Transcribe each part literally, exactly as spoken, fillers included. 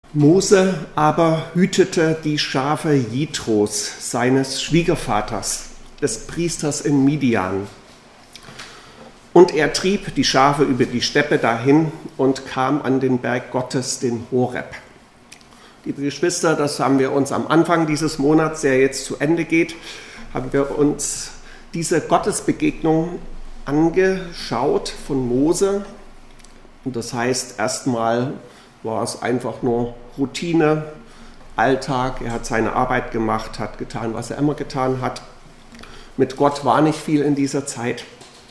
Mose aber hütete die Schafe Jitros, seines Schwiegervaters, des Priesters in Midian. Und er trieb die Schafe über die Steppe dahin und kam an den Berg Gottes, den Horeb. Liebe Geschwister, das haben wir uns am Anfang dieses Monats, der jetzt zu Ende geht, haben wir uns diese Gottesbegegnung angeschaut von Mose. Und das heißt, erstmal war es einfach nur Routine, Alltag. Er hat seine Arbeit gemacht, hat getan, was er immer getan hat. Mit Gott war nicht viel in dieser Zeit.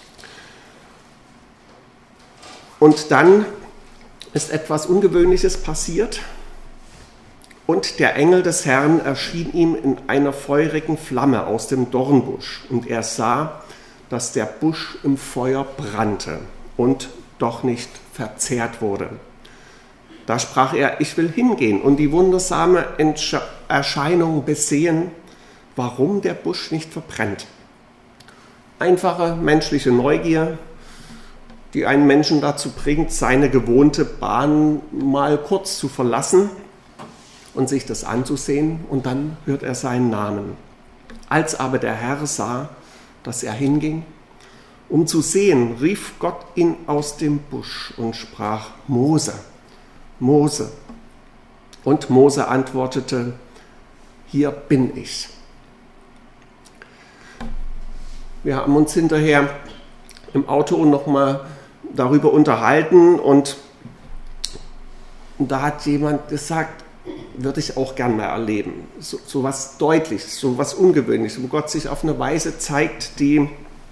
Und dann ist etwas Ungewöhnliches passiert. Und der Engel des Herrn erschien ihm in einer feurigen Flamme aus dem Dornbusch. Und er sah, dass der Busch im Feuer brannte und doch nicht verzehrt wurde. Da sprach er, ich will hingehen und die wundersame Erscheinung besehen, warum der Busch nicht verbrennt. Einfache menschliche Neugier, die einen Menschen dazu bringt, seine gewohnte Bahn mal kurz zu verlassen und sich das anzusehen, und dann hört er seinen Namen. Als aber der Herr sah, dass er hinging, um zu sehen, rief Gott ihn aus dem Busch und sprach, Mose, Mose. Und Mose antwortete, hier bin ich. Wir haben uns hinterher im Auto nochmal darüber unterhalten, und da hat jemand gesagt, würde ich auch gern mal erleben. So, so was Deutliches, so was Ungewöhnliches, wo Gott sich auf eine Weise zeigt, die,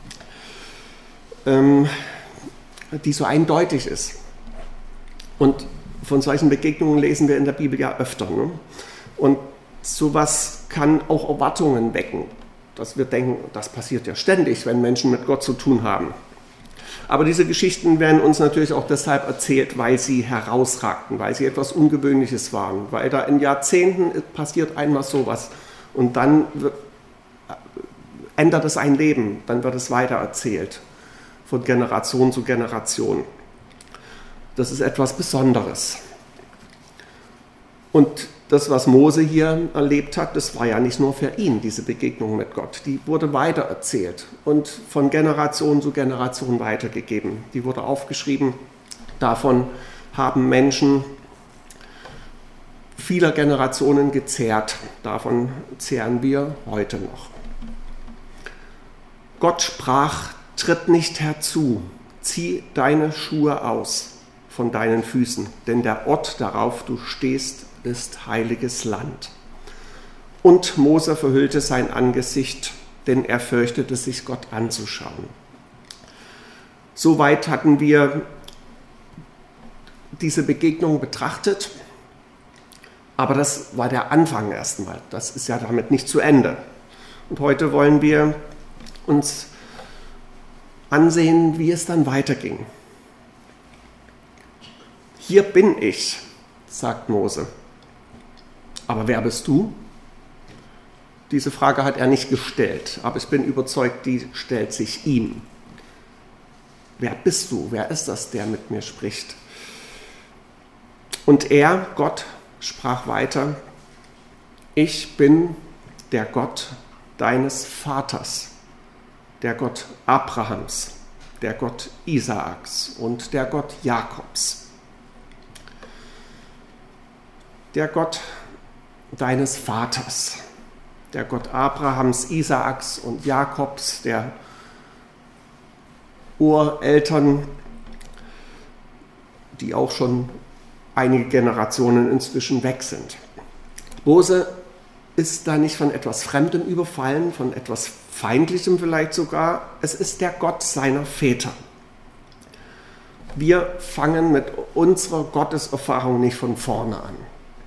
ähm, die so eindeutig ist. Und von solchen Begegnungen lesen wir in der Bibel ja öfter. Ne? Und sowas kann auch Erwartungen wecken, dass wir denken, das passiert ja ständig, wenn Menschen mit Gott zu tun haben. Aber diese Geschichten werden uns natürlich auch deshalb erzählt, weil sie herausragten, weil sie etwas Ungewöhnliches waren, weil da in Jahrzehnten passiert einmal sowas und dann wird, ändert es ein Leben, dann wird es weitererzählt, von Generation zu Generation. Das ist etwas Besonderes. Und das, was Mose hier erlebt hat, das war ja nicht nur für ihn, diese Begegnung mit Gott. Die wurde weitererzählt und von Generation zu Generation weitergegeben. Die wurde aufgeschrieben. Davon haben Menschen vieler Generationen gezehrt. Davon zehren wir heute noch. Gott sprach, tritt nicht herzu, zieh deine Schuhe aus von deinen Füßen, denn der Ort, darauf du stehst, ist heiliges Land. Und Mose verhüllte sein Angesicht, denn er fürchtete sich, Gott anzuschauen. Soweit hatten wir diese Begegnung betrachtet, aber das war der Anfang erstmal. Das ist ja damit nicht zu Ende. Und heute wollen wir uns ansehen, wie es dann weiterging. Hier bin ich, sagt Mose. Aber wer bist du? Diese Frage hat er nicht gestellt, aber ich bin überzeugt, die stellt sich ihm. Wer bist du? Wer ist das, der mit mir spricht? Und er, Gott, sprach weiter, ich bin der Gott deines Vaters, der Gott Abrahams, der Gott Isaaks und der Gott Jakobs. Der Gott deines Vaters, der Gott Abrahams, Isaaks und Jakobs, der Ureltern, die auch schon einige Generationen inzwischen weg sind. Mose ist da nicht von etwas Fremdem überfallen, von etwas Feindlichem vielleicht sogar. Es ist der Gott seiner Väter. Wir fangen mit unserer Gotteserfahrung nicht von vorne an.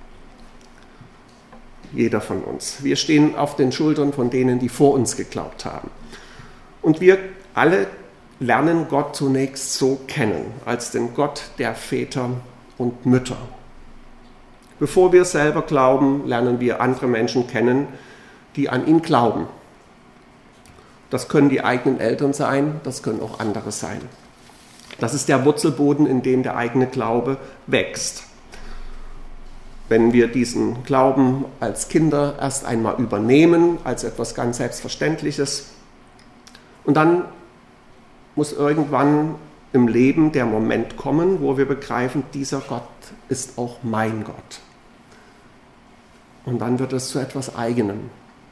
Jeder von uns. Wir stehen auf den Schultern von denen, die vor uns geglaubt haben. Und wir alle lernen Gott zunächst so kennen, als den Gott der Väter und Mütter. Bevor wir selber glauben, lernen wir andere Menschen kennen, die an ihn glauben. Das können die eigenen Eltern sein, das können auch andere sein. Das ist der Wurzelboden, in dem der eigene Glaube wächst. wenn wir diesen Glauben als Kinder erst einmal übernehmen, als etwas ganz Selbstverständliches. Und dann muss irgendwann im Leben der Moment kommen, wo wir begreifen, dieser Gott ist auch mein Gott. Und dann wird es zu etwas Eigenem.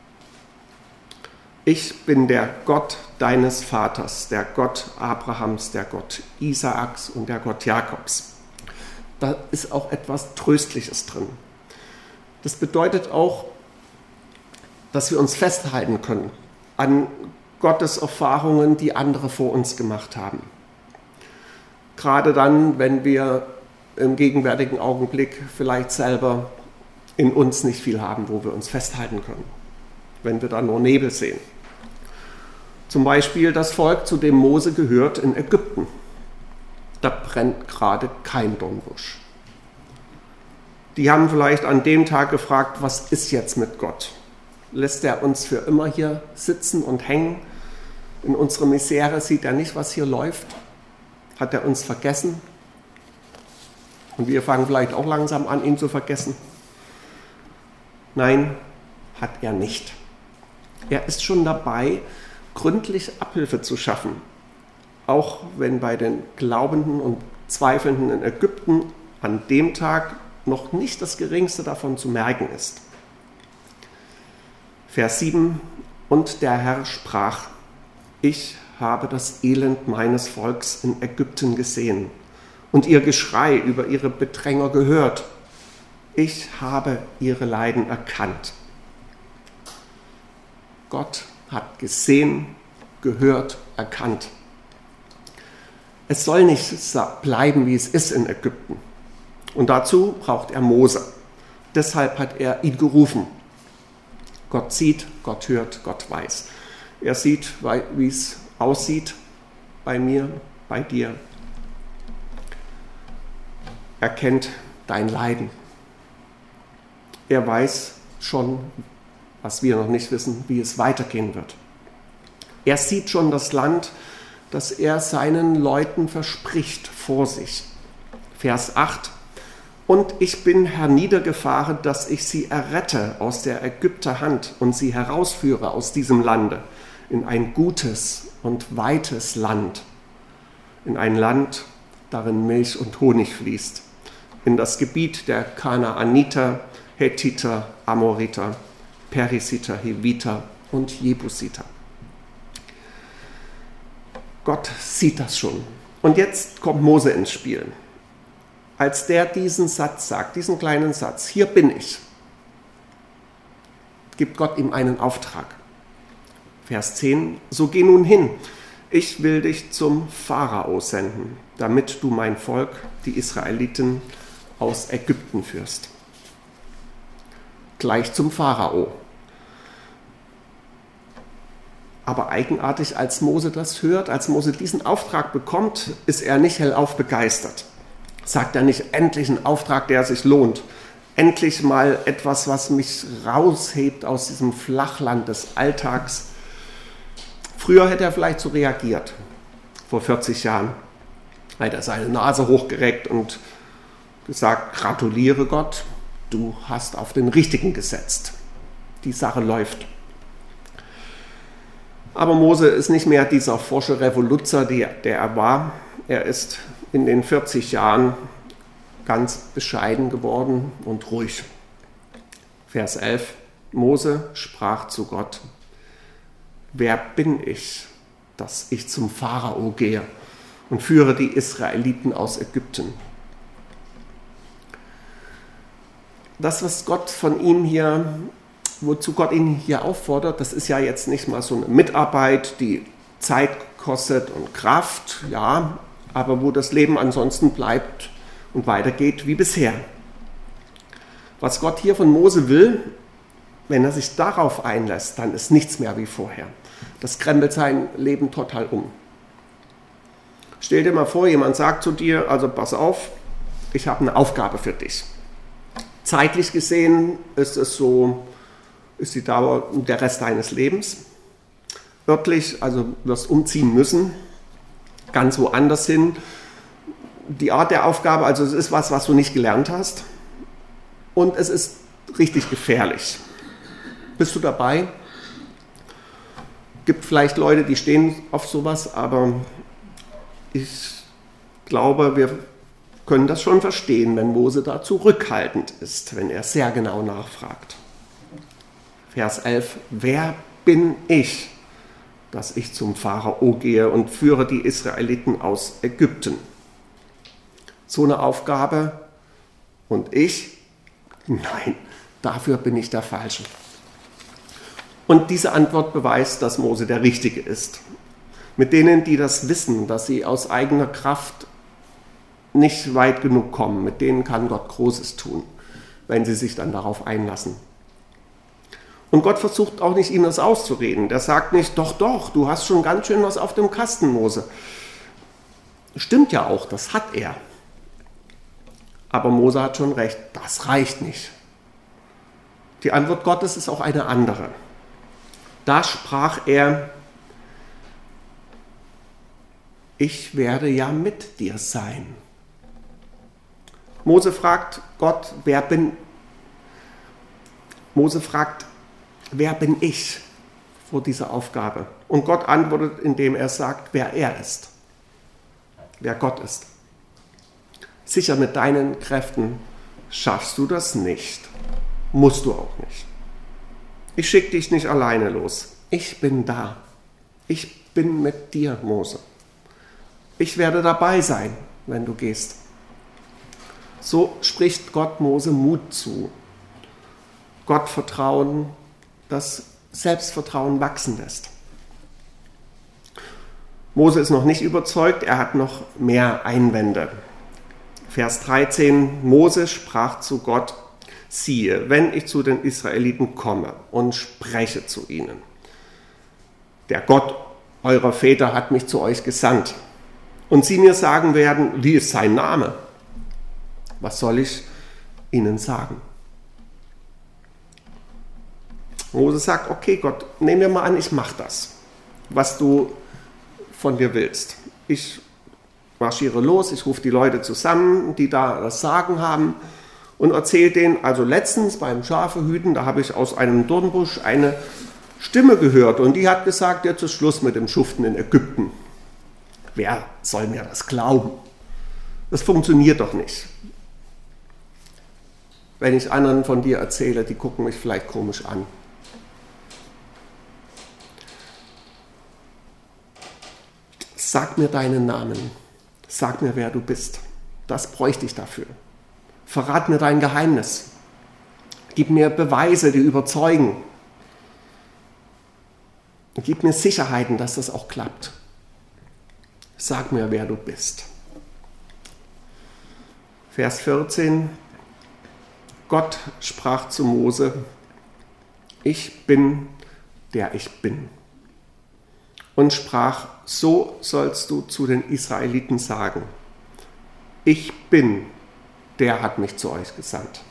Ich bin der Gott deines Vaters, der Gott Abrahams, der Gott Isaaks und der Gott Jakobs. Da ist auch etwas Tröstliches drin. Das bedeutet auch, dass wir uns festhalten können an Gottes Erfahrungen, die andere vor uns gemacht haben. Gerade dann, wenn wir im gegenwärtigen Augenblick vielleicht selber in uns nicht viel haben, wo wir uns festhalten können, wenn wir da nur Nebel sehen. Zum Beispiel das Volk, zu dem Mose gehört, in Ägypten. Da brennt gerade kein Dornbusch. Die haben vielleicht an dem Tag gefragt, was ist jetzt mit Gott? Lässt er uns für immer hier sitzen und hängen? In unserer Misere sieht er nicht, was hier läuft? Hat er uns vergessen? Und wir fangen vielleicht auch langsam an, ihn zu vergessen. Nein, hat er nicht. Er ist schon dabei, gründlich Abhilfe zu schaffen. Auch wenn bei den Glaubenden und Zweifelnden in Ägypten an dem Tag noch nicht das Geringste davon zu merken ist. Vers sieben: Und der Herr sprach: Ich habe das Elend meines Volks in Ägypten gesehen und ihr Geschrei über ihre Bedränger gehört. Ich habe ihre Leiden erkannt. Gott hat gesehen, gehört, erkannt. Es soll nicht bleiben, wie es ist in Ägypten. Und dazu braucht er Mose. Deshalb hat er ihn gerufen. Gott sieht, Gott hört, Gott weiß. Er sieht, wie es aussieht bei mir, bei dir. Er kennt dein Leiden. Er weiß schon, was wir noch nicht wissen, wie es weitergehen wird. Er sieht schon das Land, das er seinen Leuten verspricht, vor sich. Vers acht: Und ich bin herniedergefahren, dass ich sie errette aus der Ägypter Hand und sie herausführe aus diesem Lande in ein gutes und weites Land, in ein Land, darin Milch und Honig fließt, in das Gebiet der Kanaaniter, Hethiter, Amoriter, Perisiter, Heviter und Jebusiter. Gott sieht das schon. Und jetzt kommt Mose ins Spiel. Als der diesen Satz sagt, diesen kleinen Satz, hier bin ich, gibt Gott ihm einen Auftrag. Vers zehn: So geh nun hin, ich will dich zum Pharao senden, damit du mein Volk, die Israeliten, aus Ägypten führst. Gleich zum Pharao. Aber eigenartig, als Mose das hört, als Mose diesen Auftrag bekommt, ist er nicht hellauf begeistert. Sagt er nicht, endlich ein Auftrag, der sich lohnt. Endlich mal etwas, was mich raushebt aus diesem Flachland des Alltags. Früher hätte er vielleicht so reagiert, vor vierzig Jahren. Hätte er seine Nase hochgereckt und gesagt, gratuliere Gott, du hast auf den Richtigen gesetzt. Die Sache läuft. Aber Mose ist nicht mehr dieser forsche Revoluzer, der er war. Er ist in den vierzig Jahren ganz bescheiden geworden und ruhig. Vers elf: Mose sprach zu Gott: Wer bin ich, dass ich zum Pharao gehe und führe die Israeliten aus Ägypten? Das, was Gott von ihm hier, wozu Gott ihn hier auffordert, das ist ja jetzt nicht mal so eine Mitarbeit, die Zeit kostet und Kraft, ja, aber wo das Leben ansonsten bleibt und weitergeht wie bisher. Was Gott hier von Mose will, wenn er sich darauf einlässt, dann ist nichts mehr wie vorher. Das krempelt sein Leben total um. Stell dir mal vor, jemand sagt zu dir, also pass auf, ich habe eine Aufgabe für dich. Zeitlich gesehen ist es so, ist die Dauer der Rest deines Lebens. Örtlich, also du wirst umziehen müssen, ganz woanders hin. Die Art der Aufgabe, also es ist was, was du nicht gelernt hast. und es ist richtig gefährlich. Bist du dabei? Gibt vielleicht Leute, die stehen auf sowas, aber ich glaube, wir können das schon verstehen, wenn Mose da zurückhaltend ist, wenn er sehr genau nachfragt. Vers elf, wer bin ich, dass ich zum Pharao gehe und führe die Israeliten aus Ägypten? So eine Aufgabe und ich? Nein, dafür bin ich der Falsche. Und diese Antwort beweist, dass Mose der Richtige ist. Mit denen, die das wissen, dass sie aus eigener Kraft nicht weit genug kommen, mit denen kann Gott Großes tun, wenn sie sich dann darauf einlassen. Und Gott versucht auch nicht, ihm das auszureden. Der sagt nicht, doch, doch, du hast schon ganz schön was auf dem Kasten, Mose. Stimmt ja auch, das hat er. Aber Mose hat schon recht, das reicht nicht. Die Antwort Gottes ist auch eine andere. Da sprach er, ich werde ja mit dir sein. Mose fragt Gott, wer bin Mose fragt, wer bin ich vor dieser Aufgabe? Und Gott antwortet, indem er sagt, wer er ist, wer Gott ist. Sicher, mit deinen Kräften schaffst du das nicht, musst du auch nicht. Ich schicke dich nicht alleine los. Ich bin da. Ich bin mit dir, Mose. Ich werde dabei sein, wenn du gehst. So spricht Gott Mose Mut zu. Gottvertrauen, das Selbstvertrauen wachsen lässt. Mose ist noch nicht überzeugt, er hat noch mehr Einwände. Vers dreizehn, Mose sprach zu Gott, siehe, wenn ich zu den Israeliten komme und spreche zu ihnen. Der Gott eurer Väter hat mich zu euch gesandt. Und sie mir sagen werden, wie ist sein Name? Was soll ich ihnen sagen? Mose sagt, okay Gott, nehmen wir mal an, ich mache das, was du von dir willst. Ich marschiere los, ich rufe die Leute zusammen, die da das Sagen haben und erzähle denen, also letztens beim Schafehüten, da habe ich aus einem Dornbusch eine Stimme gehört und die hat gesagt, jetzt ist Schluss mit dem Schuften in Ägypten. Wer soll mir das glauben? Das funktioniert doch nicht. Wenn ich anderen von dir erzähle, die gucken mich vielleicht komisch an. Sag mir deinen Namen. Sag mir, wer du bist. Das bräuchte ich dafür. Verrat mir dein Geheimnis. Gib mir Beweise, die überzeugen. Gib mir Sicherheiten, dass das auch klappt. Sag mir, wer du bist. Vers vierzehn. Gott sprach zu Mose, ich bin, der ich bin. Und sprach, so sollst du zu den Israeliten sagen, ich bin, der hat mich zu euch gesandt.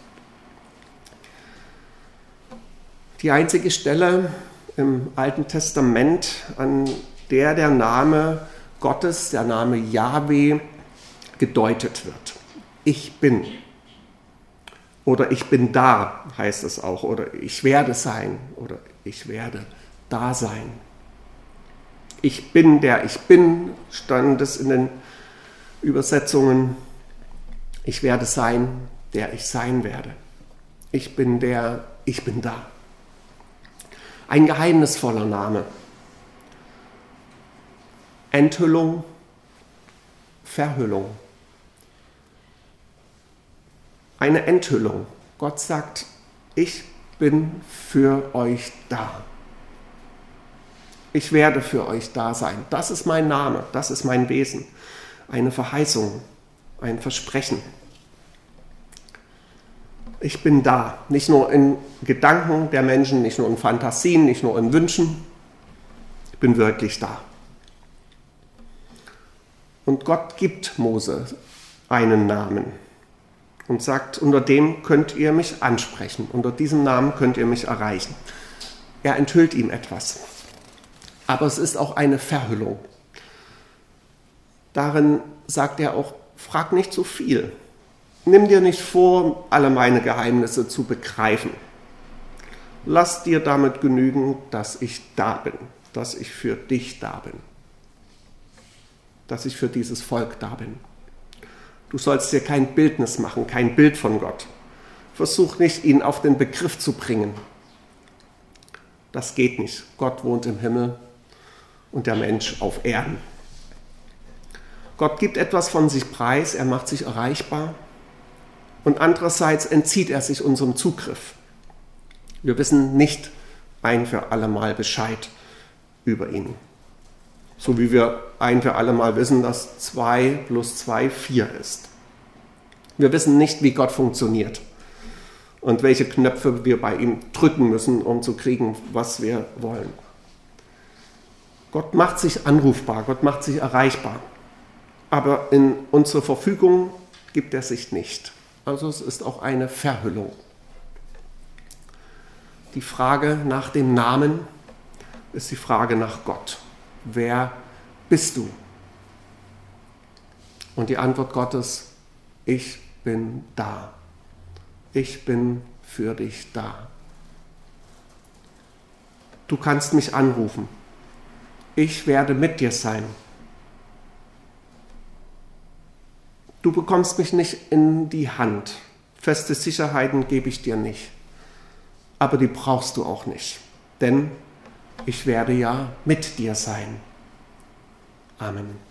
Die einzige Stelle im Alten Testament, an der der Name Gottes, der Name Jahwe, gedeutet wird. Ich bin. Oder ich bin da, heißt es auch. Oder ich werde sein. Oder ich werde da sein. Ich bin, der ich bin, stand es in den Übersetzungen. Ich werde sein, der ich sein werde. Ich bin der, ich bin da. Ein geheimnisvoller Name. Enthüllung, Verhüllung. Eine Enthüllung. Gott sagt, ich bin für euch da. Ich werde für euch da sein. Das ist mein Name, das ist mein Wesen. Eine Verheißung, ein Versprechen. Ich bin da, nicht nur in Gedanken der Menschen, nicht nur in Fantasien, nicht nur in Wünschen. Ich bin wirklich da. Und Gott gibt Mose einen Namen und sagt, unter dem könnt ihr mich ansprechen, unter diesem Namen könnt ihr mich erreichen. Er enthüllt ihm etwas. Aber es ist auch eine Verhüllung. Darin sagt er auch, frag nicht zu viel. Nimm dir nicht vor, alle meine Geheimnisse zu begreifen. Lass dir damit genügen, dass ich da bin, dass ich für dich da bin, dass ich für dieses Volk da bin. Du sollst dir kein Bildnis machen, kein Bild von Gott. Versuch nicht, ihn auf den Begriff zu bringen. Das geht nicht. Gott wohnt im Himmel und der Mensch auf Erden. Gott gibt etwas von sich preis, er macht sich erreichbar und andererseits entzieht er sich unserem Zugriff. Wir wissen nicht ein für alle Mal Bescheid über ihn. So wie wir ein für alle Mal wissen, dass zwei plus zwei vier ist. Wir wissen nicht, wie Gott funktioniert und welche Knöpfe wir bei ihm drücken müssen, um zu kriegen, was wir wollen. Gott macht sich anrufbar, Gott macht sich erreichbar, aber in unsere Verfügung gibt er sich nicht. Also es ist auch eine Verhüllung. Die Frage nach dem Namen ist die Frage nach Gott. Wer bist du? Und die Antwort Gottes, ich bin da. Ich bin für dich da. Du kannst mich anrufen. Ich werde mit dir sein. Du bekommst mich nicht in die Hand. Feste Sicherheiten gebe ich dir nicht. Aber die brauchst du auch nicht. Denn ich werde ja mit dir sein. Amen.